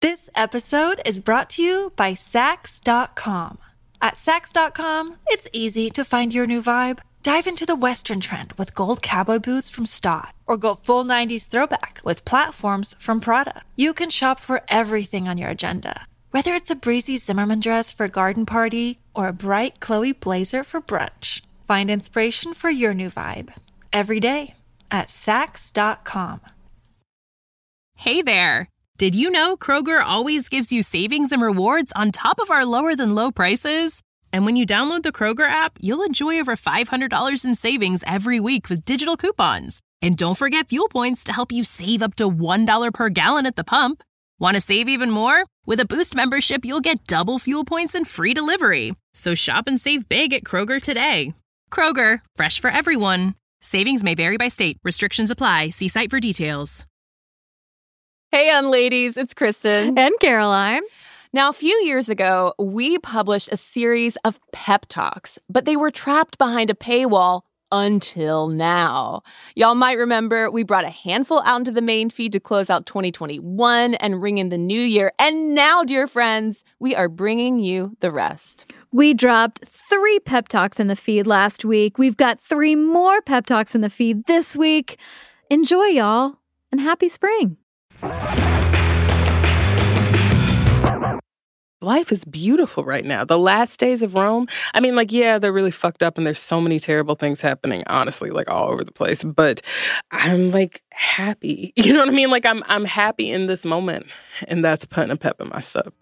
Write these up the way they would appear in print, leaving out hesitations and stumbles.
This episode is brought to you by Sax.com. At Sax.com, it's easy to find your new vibe. Dive into the Western trend with gold cowboy boots from Stott, or go full 90s throwback with platforms from Prada. You can shop for everything on your agenda, whether it's a breezy Zimmermann dress for a garden party or a bright Chloe blazer for brunch. Find inspiration for your new vibe every day at Sax.com. Hey there! Did you know Kroger always gives you savings and rewards on top of our lower-than-low prices? And when you download the Kroger app, you'll enjoy over $500 in savings every week with digital coupons. And don't forget fuel points to help you save up to $1 per gallon at the pump. Want to save even more? With a Boost membership, you'll get double fuel points and free delivery. So shop and save big at Kroger today. Kroger, fresh for everyone. Savings may vary by state. Restrictions apply. See site for details. Hey, Unladies, it's Kristen. And Caroline. Now, a few years ago, we published a series of pep talks, but they were trapped behind a paywall until now. Y'all might remember we brought a handful out into the main feed to close out 2021 and ring in the new year. And now, dear friends, we are bringing you the rest. We dropped 3 pep talks in the feed last week. We've got 3 more pep talks in the feed this week. Enjoy, y'all, and happy spring. Life is beautiful right now. The last days of Rome, I mean, yeah, they're really fucked up and there's so many terrible things happening, honestly, all over the place. But I'm, happy. You know what I mean? I'm happy in this moment. And that's putting a pep in my step.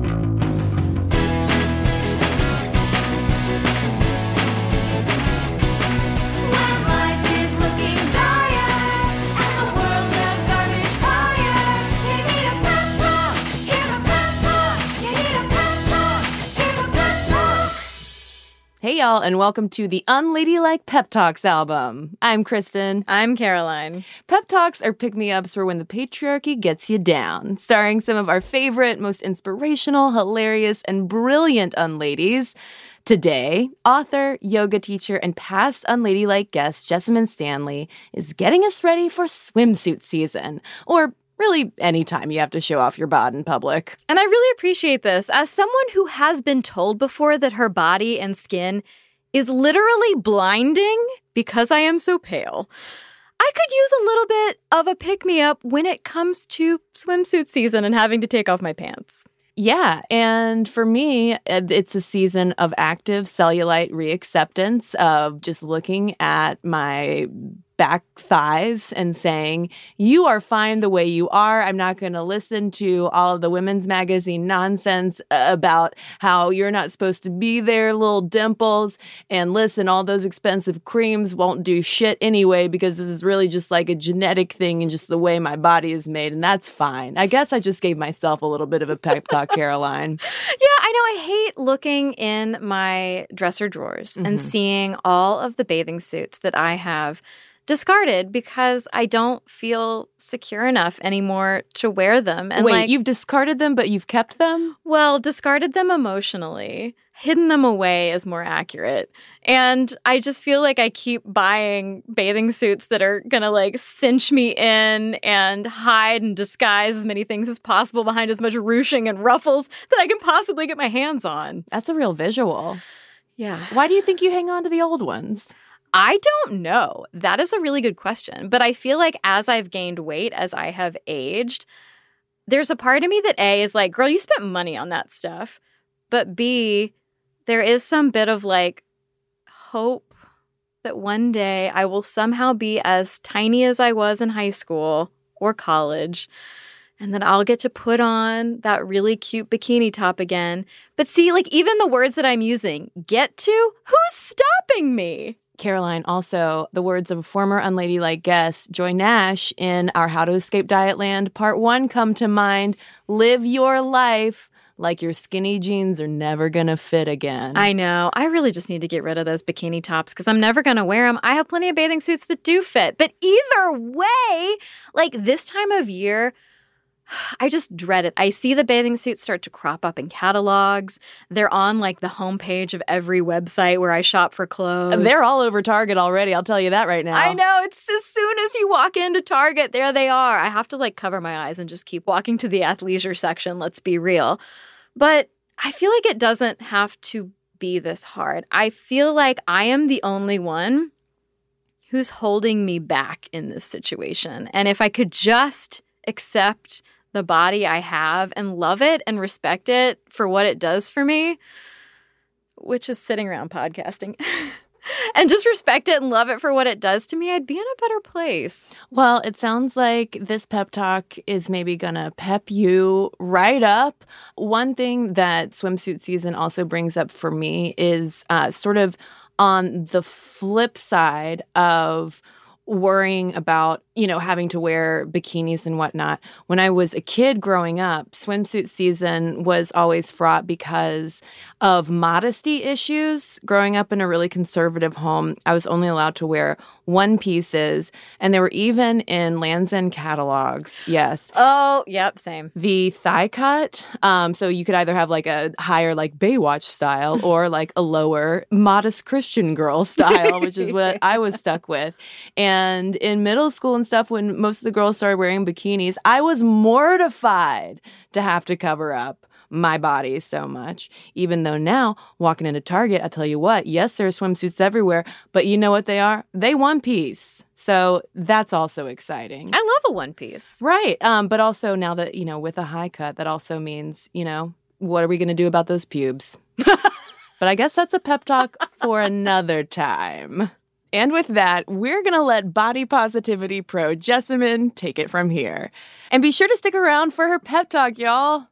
Hey, y'all, and welcome to the Unladylike Pep Talks album. I'm Kristen. I'm Caroline. Pep Talks are pick-me-ups for when the patriarchy gets you down, starring some of our favorite, most inspirational, hilarious, and brilliant unladies. Today, author, yoga teacher, and past Unladylike guest Jessamyn Stanley is getting us ready for swimsuit season, or really, anytime you have to show off your bod in public. And I really appreciate this. As someone who has been told before that her body and skin is literally blinding because I am so pale, I could use a little bit of a pick-me-up when it comes to swimsuit season and having to take off my pants. Yeah, and for me, it's a season of active cellulite reacceptance, of just looking at my back thighs and saying, you are fine the way you are. I'm not going to listen to all of the women's magazine nonsense about how you're not supposed to be there, little dimples. And listen, all those expensive creams won't do shit anyway, because this is really just a genetic thing and just the way my body is made. And that's fine. I guess I just gave myself a little bit of a pep talk, Caroline. Yeah, I know. I hate looking in my dresser drawers and seeing all of the bathing suits that I have discarded because I don't feel secure enough anymore to wear them. And wait, you've discarded them, but you've kept them? Well, discarded them emotionally. Hidden them away is more accurate. And I just feel like I keep buying bathing suits that are gonna cinch me in and hide and disguise as many things as possible behind as much ruching and ruffles that I can possibly get my hands on. That's a real visual. Yeah. Why do you think you hang on to the old ones? I don't know. That is a really good question. But I feel like as I've gained weight, as I have aged, there's a part of me that A is girl, you spent money on that stuff. But B, there is some bit of hope that one day I will somehow be as tiny as I was in high school or college, and then I'll get to put on that really cute bikini top again. But see, even the words that I'm using, get to, who's stopping me? Caroline, also, the words of a former Unladylike guest, Joy Nash, in our How to Escape Dietland Part 1 come to mind. Live your life like your skinny jeans are never going to fit again. I know. I really just need to get rid of those bikini tops because I'm never going to wear them. I have plenty of bathing suits that do fit. But either way, this time of year, I just dread it. I see the bathing suits start to crop up in catalogs. They're on like the homepage of every website where I shop for clothes. They're all over Target already, I'll tell you that right now. I know. It's as soon as you walk into Target, there they are. I have to like cover my eyes and just keep walking to the athleisure section, let's be real. But I feel like it doesn't have to be this hard. I feel like I am the only one who's holding me back in this situation. And if I could just accept the body I have and love it and respect it for what it does for me, which is sitting around podcasting, and just respect it and love it for what it does to me, I'd be in a better place. Well, it sounds like this pep talk is maybe going to pep you right up. One thing that swimsuit season also brings up for me is sort of on the flip side of worrying about, having to wear bikinis and whatnot. When I was a kid growing up, swimsuit season was always fraught because of modesty issues. Growing up in a really conservative home, I was only allowed to wear one pieces, and they were even in Land's End catalogs. Yes. Oh, yep, same. The thigh cut. So you could either have like a higher like Baywatch style or like a lower modest Christian girl style, which is what I was stuck with. And in middle school and stuff, when most of the girls started wearing bikinis, I was mortified to have to cover up my body so much. Even though now, walking into Target, I tell you what, yes, there are swimsuits everywhere, but you know what they are? They one piece. So that's also exciting. I love a one piece. Right. But also now that, with a high cut, that also means, what are we going to do about those pubes? But I guess that's a pep talk for another time. And with that, we're going to let body positivity pro Jessamyn take it from here. And be sure to stick around for her pep talk, y'all.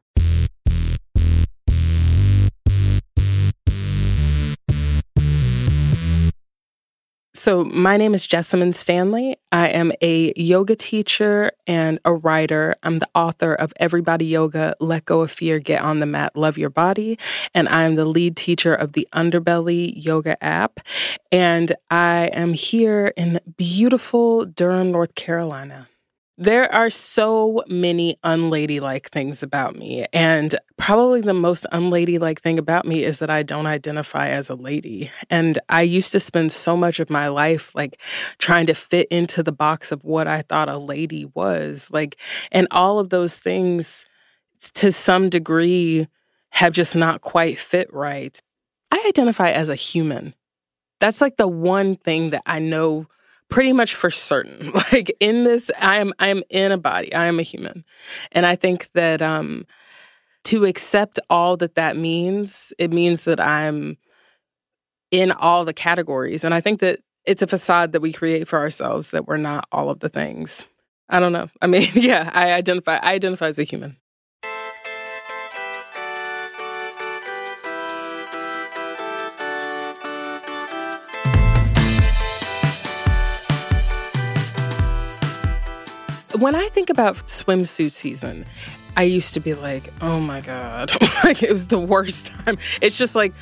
So my name is Jessamyn Stanley. I am a yoga teacher and a writer. I'm the author of Everybody Yoga, Let Go of Fear, Get on the Mat, Love Your Body. And I am the lead teacher of the Underbelly Yoga app. And I am here in beautiful Durham, North Carolina. There are so many unladylike things about me, and probably the most unladylike thing about me is that I don't identify as a lady. And I used to spend so much of my life like trying to fit into the box of what I thought a lady was, and all of those things to some degree have just not quite fit right. I identify as a human. That's like the one thing that I know pretty much for certain. Like in this, I am in a body. I am a human. And I think that to accept all that means, it means that I'm in all the categories. And I think that it's a facade that we create for ourselves that we're not all of the things. I don't know. I mean, yeah, I identify as a human. When I think about swimsuit season, I used to be like, oh my God, like it was the worst time. It's just like,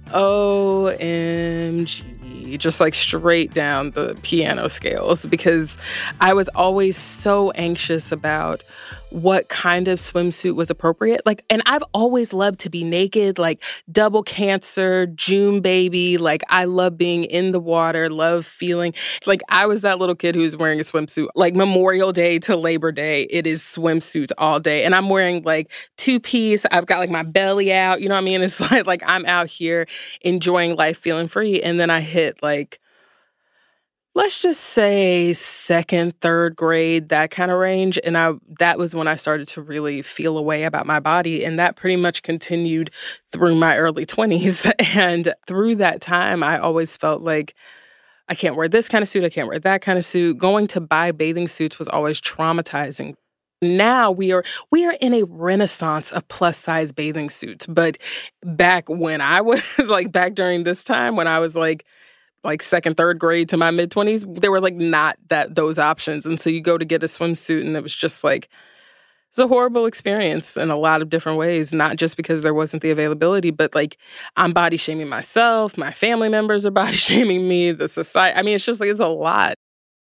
OMG, just like straight down the piano scales, because I was always so anxious about what kind of swimsuit was appropriate. And I've always loved to be naked, like double cancer, June baby. Like I love being in the water, love feeling like I was that little kid who's wearing a swimsuit, like Memorial Day to Labor Day. It is swimsuits all day. And I'm wearing like two-piece. I've got like my belly out. You know what I mean? It's like I'm out here enjoying life, feeling free. And then I hit like, let's just say second, third grade, that kind of range. And that was when I started to really feel a way about my body. And that pretty much continued through my early 20s. And through that time, I always felt like I can't wear this kind of suit. I can't wear that kind of suit. Going to buy bathing suits was always traumatizing. Now we are in a renaissance of plus size bathing suits. But back when I was back during this time when I was like second, third grade to my mid-20s, there were not those options. And so you go to get a swimsuit and it was just it's a horrible experience in a lot of different ways, not just because there wasn't the availability, but I'm body shaming myself, my family members are body shaming me, the society. I mean, it's just it's a lot.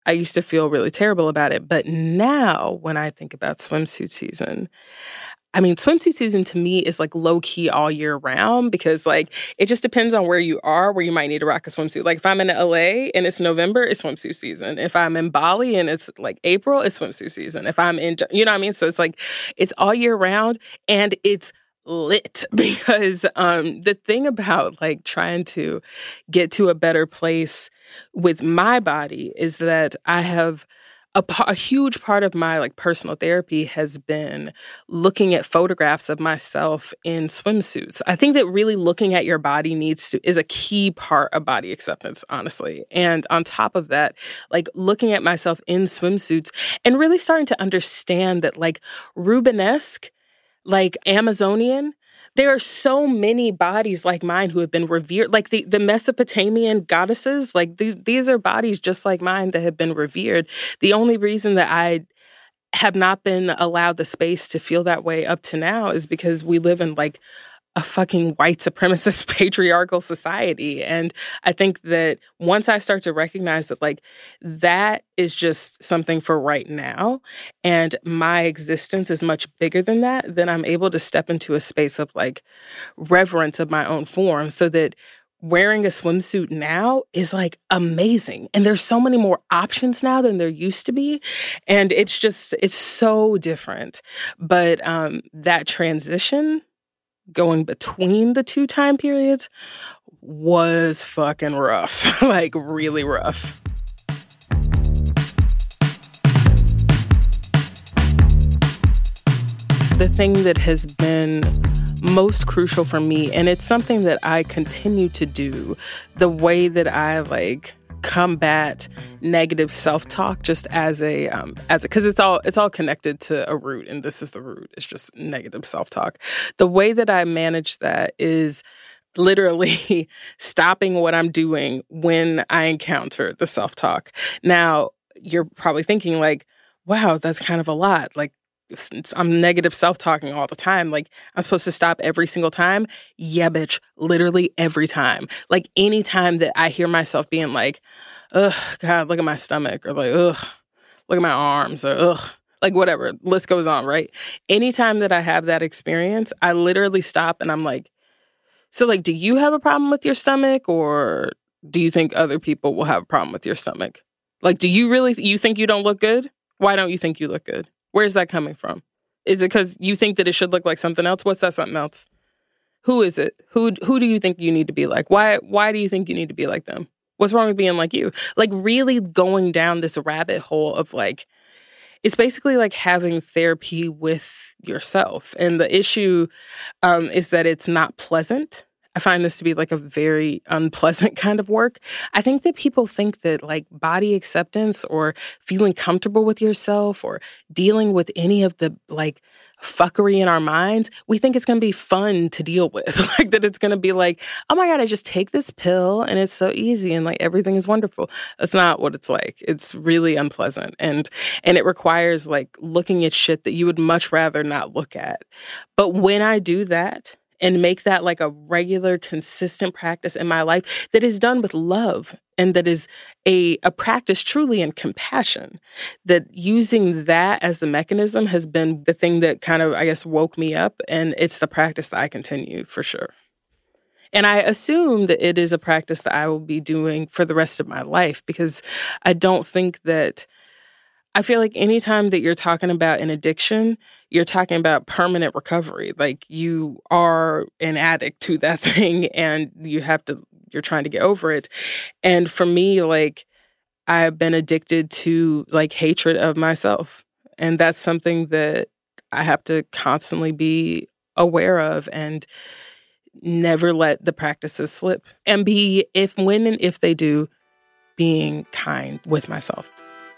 I used to feel really terrible about it. But now when I think about swimsuit season, I mean, swimsuit season to me is like low key all year round because like it just depends on where you are, where you might need to rock a swimsuit. Like if I'm in LA and it's November, it's swimsuit season. If I'm in Bali and it's like April, it's swimsuit season. If I'm in, you know what I mean? So it's like, it's all year round and it's lit because the thing about like trying to get to a better place with my body is that I have a huge part of my like personal therapy has been looking at photographs of myself in swimsuits. I think that really looking at your body is a key part of body acceptance, honestly. And on top of that, like looking at myself in swimsuits and really starting to understand that like Rubenesque, like Amazonian, there are so many bodies like mine who have been revered, like the Mesopotamian goddesses, like these are bodies just like mine that have been revered. The only reason that I have not been allowed the space to feel that way up to now is because we live in like a fucking white supremacist patriarchal society. And I think that once I start to recognize that like that is just something for right now and my existence is much bigger than that, then I'm able to step into a space of like reverence of my own form so that wearing a swimsuit now is like amazing. And there's so many more options now than there used to be. And it's so different. But that transition going between the two time periods was fucking rough, like really rough. The thing that has been most crucial for me, and it's something that I continue to do, the way that I like combat negative self-talk just as because it's all connected to a root, and this is the root. It's just negative self-talk. The way that I manage that is literally stopping what I'm doing when I encounter the self-talk. Now, you're probably thinking like, wow, that's kind of a lot. Like, I'm negative self-talking all the time. Like, I'm supposed to stop every single time? Yeah, bitch. Literally every time. Like, any time that I hear myself being like, ugh, God, look at my stomach, or like, ugh, look at my arms, or ugh, like whatever, list goes on, right? Anytime that I have that experience, I literally stop and I'm like, so like, do you have a problem with your stomach, or do you think other people will have a problem with your stomach? Like, do you think you don't look good? Why don't you think you look good? Where's that coming from? Is it because you think that it should look like something else? What's that something else? Who is it? Who do you think you need to be like? Why do you think you need to be like them? What's wrong with being like you? Like really going down this rabbit hole of like, it's basically like having therapy with yourself. And the issue is that it's not pleasant. I find this to be like a very unpleasant kind of work. I think that people think that like body acceptance or feeling comfortable with yourself or dealing with any of the like fuckery in our minds, we think it's going to be fun to deal with. Like that it's going to be like, oh my God, I just take this pill and it's so easy and like everything is wonderful. That's not what it's like. It's really unpleasant. And it requires like looking at shit that you would much rather not look at. But when I do that, and make that like a regular, consistent practice in my life that is done with love and that is a practice truly in compassion, that using that as the mechanism has been the thing that kind of, I guess, woke me up. And it's the practice that I continue for sure. And I assume that it is a practice that I will be doing for the rest of my life because I don't think that I feel like anytime that you're talking about an addiction, you're talking about permanent recovery. Like you are an addict to that thing and you're trying to get over it. And for me, like I've been addicted to like hatred of myself. And that's something that I have to constantly be aware of and never let the practices slip. And when and if they do, being kind with myself.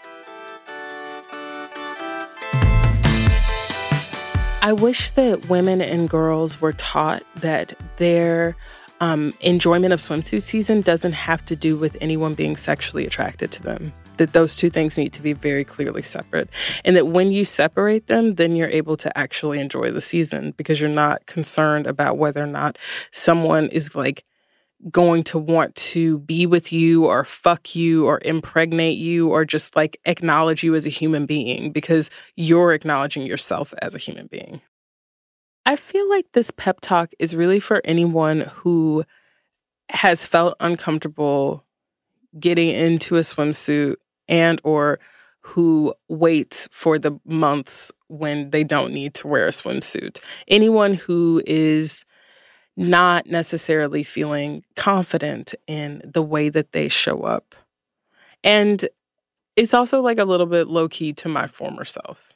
I wish that women and girls were taught that their enjoyment of swimsuit season doesn't have to do with anyone being sexually attracted to them. That those two things need to be very clearly separate. And that when you separate them, then you're able to actually enjoy the season because you're not concerned about whether or not someone is like going to want to be with you or fuck you or impregnate you or just like acknowledge you as a human being because you're acknowledging yourself as a human being. I feel like this pep talk is really for anyone who has felt uncomfortable getting into a swimsuit and or who waits for the months when they don't need to wear a swimsuit. Anyone who is not necessarily feeling confident in the way that they show up. And it's also like a little bit low-key to my former self.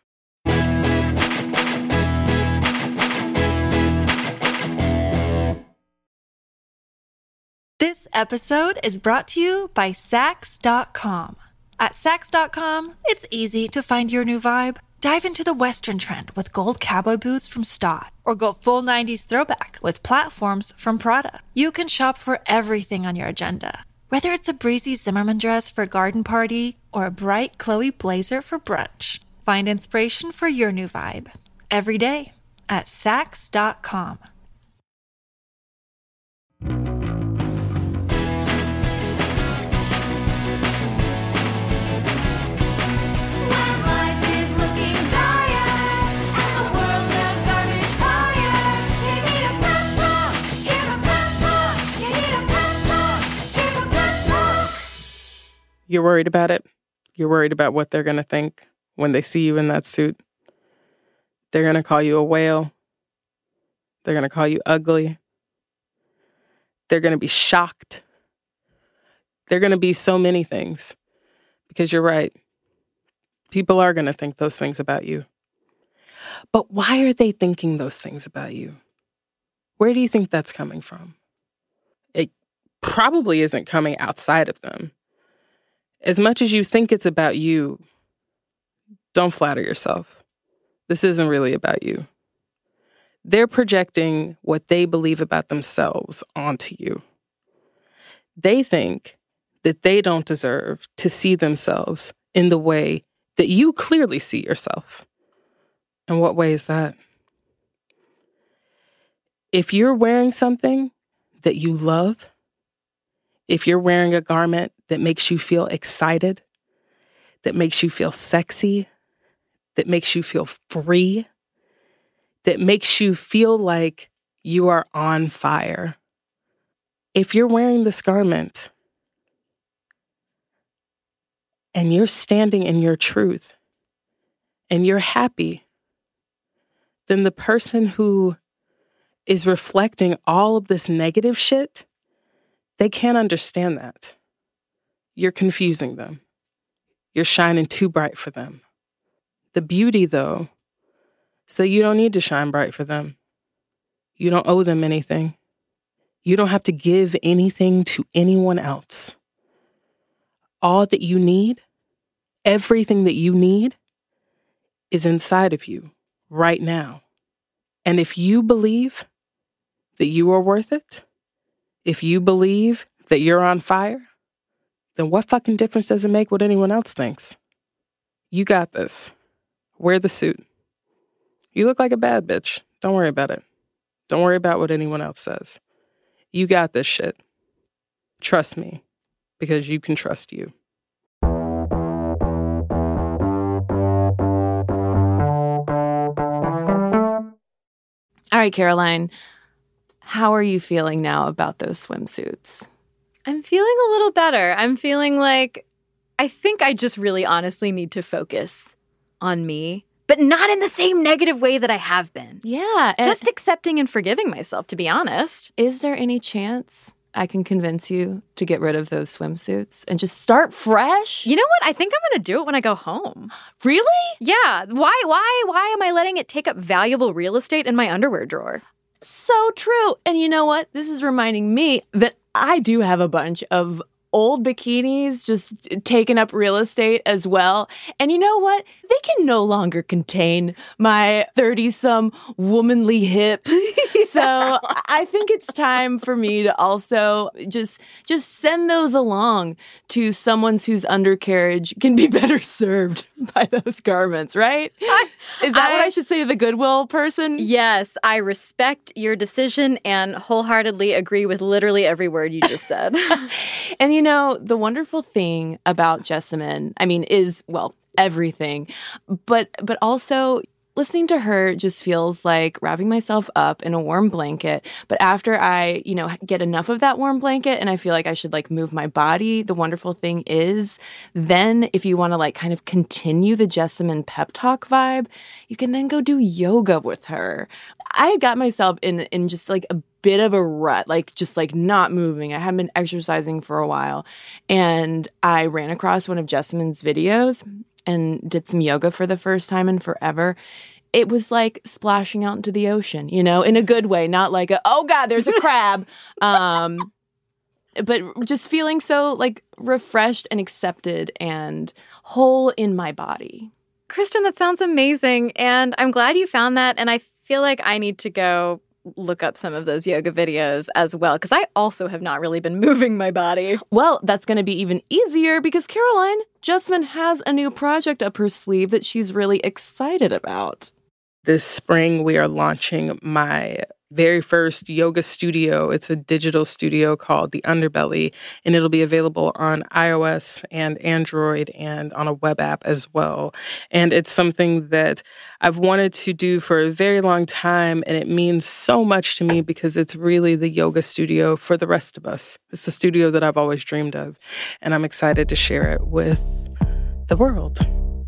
This episode is brought to you by Saks.com. At Saks.com, it's easy to find your new vibe. Dive into the Western trend with gold cowboy boots from Stott, or go full 90s throwback with platforms from Prada. You can shop for everything on your agenda, whether it's a breezy Zimmermann dress for a garden party or a bright Chloe blazer for brunch. Find inspiration for your new vibe every day at Saks.com. You're worried about it. You're worried about what they're going to think when they see you in that suit. They're going to call you a whale. They're going to call you ugly. They're going to be shocked. They're going to be so many things. Because you're right. People are going to think those things about you. But why are they thinking those things about you? Where do you think that's coming from? It probably isn't coming outside of them. As much as you think it's about you, don't flatter yourself. This isn't really about you. They're projecting what they believe about themselves onto you. They think that they don't deserve to see themselves in the way that you clearly see yourself. And what way is that? If you're wearing something that you love, if you're wearing a garment that makes you feel excited, that makes you feel sexy, that makes you feel free, that makes you feel like you are on fire. If you're wearing this garment and you're standing in your truth and you're happy, then the person who is reflecting all of this negative shit, they can't understand that. You're confusing them. You're shining too bright for them. The beauty, though, is that you don't need to shine bright for them. You don't owe them anything. You don't have to give anything to anyone else. All that you need, everything that you need, is inside of you right now. And if you believe that you are worth it, if you believe that you're on fire, then what fucking difference does it make what anyone else thinks? You got this. Wear the suit. You look like a bad bitch. Don't worry about it. Don't worry about what anyone else says. You got this shit. Trust me, because you can trust you. All right, Caroline, how are you feeling now about those swimsuits? I'm feeling a little better. I'm feeling like I think I just really honestly need to focus on me, but not in the same negative way that I have been. Yeah. Just accepting and forgiving myself, to be honest. Is there any chance I can convince you to get rid of those swimsuits and just start fresh? You know what? I think I'm going to do it when I go home. Really? Yeah. Why am I letting it take up valuable real estate in my underwear drawer? So true. And you know what? This is reminding me that I do have a bunch of old bikinis just taking up real estate as well. And you know what? They can no longer contain my 30-some womanly hips. So I think it's time for me to also just send those along to someone whose undercarriage can be better served by those garments, right? Is that what I should say to the Goodwill person? Yes, I respect your decision and wholeheartedly agree with literally every word you just said. And you know, the wonderful thing about Jessamyn, I mean, is, well, everything, but also listening to her just feels like wrapping myself up in a warm blanket. But after I, get enough of that warm blanket and I feel like I should like move my body, the wonderful thing is then if you want to like kind of continue the Jessamyn pep talk vibe, you can then go do yoga with her. I had got myself in just like a bit of a rut, like just like not moving. I hadn't been exercising for a while. And I ran across one of Jessamyn's videos and did some yoga for the first time in forever. It was like splashing out into the ocean, in a good way, not like oh God, there's a crab. But just feeling so like refreshed and accepted and whole in my body. Kristen, that sounds amazing. And I'm glad you found that. And I feel like I need to go look up some of those yoga videos as well, because I also have not really been moving my body. Well, that's going to be even easier because Caroline, Jessamyn has a new project up her sleeve that she's really excited about. This spring, we are launching my very first yoga studio. It's a digital studio called The Underbelly, and it'll be available on iOS and Android and on a web app as well. And it's something that I've wanted to do for a very long time, and it means so much to me because it's really the yoga studio for the rest of us. It's the studio that I've always dreamed of, and I'm excited to share it with the world.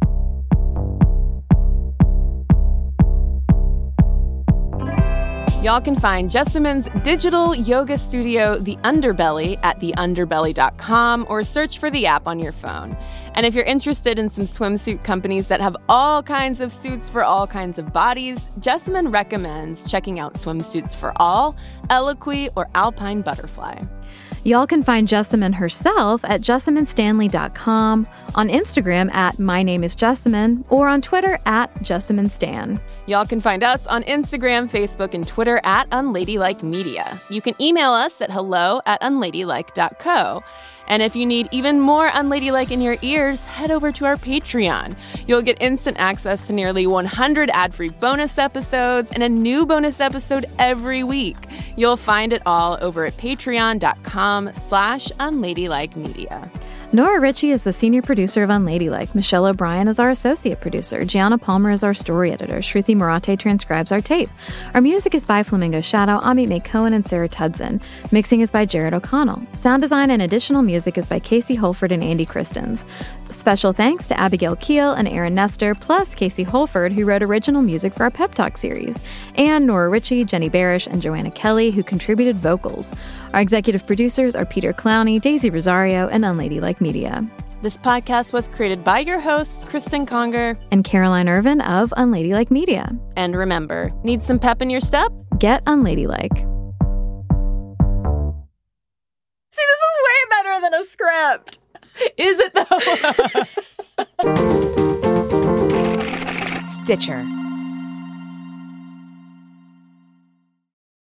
Y'all can find Jessamyn's digital yoga studio, The Underbelly, at theunderbelly.com or search for the app on your phone. And if you're interested in some swimsuit companies that have all kinds of suits for all kinds of bodies, Jessamyn recommends checking out Swimsuits for All, Eloquii, or Alpine Butterfly. Y'all can find Jessamyn herself at jessamynstanley.com, on Instagram at mynameisjessamyn, or on Twitter at jessamynstan. Y'all can find us on Instagram, Facebook, and Twitter at Unladylike Media. You can email us at hello@unladylike.co. And if you need even more Unladylike in your ears, head over to our Patreon. You'll get instant access to nearly 100 ad-free bonus episodes and a new bonus episode every week. You'll find it all over at patreon.com/unladylikemedia. Nora Ritchie is the senior producer of Unladylike. Michelle O'Brien is our associate producer. Gianna Palmer is our story editor. Shruti Marate transcribes our tape. Our music is by Flamingo Shadow, Amit May Cohen, and Sarah Tudson. Mixing is by Jared O'Connell. Sound design and additional music is by Casey Holford and Andy Christens. Special thanks to Abigail Keel and Aaron Nestor, plus Casey Holford, who wrote original music for our Pep Talk series, and Nora Ritchie, Jenny Barish, and Joanna Kelly, who contributed vocals. Our executive producers are Peter Clowney, Daisy Rosario, and Unladylike Media. This podcast was created by your hosts, Kristen Conger and Caroline Irvin of Unladylike Media. And remember, need some pep in your step? Get Unladylike. See, this is way better than a script. Is it though? Stitcher.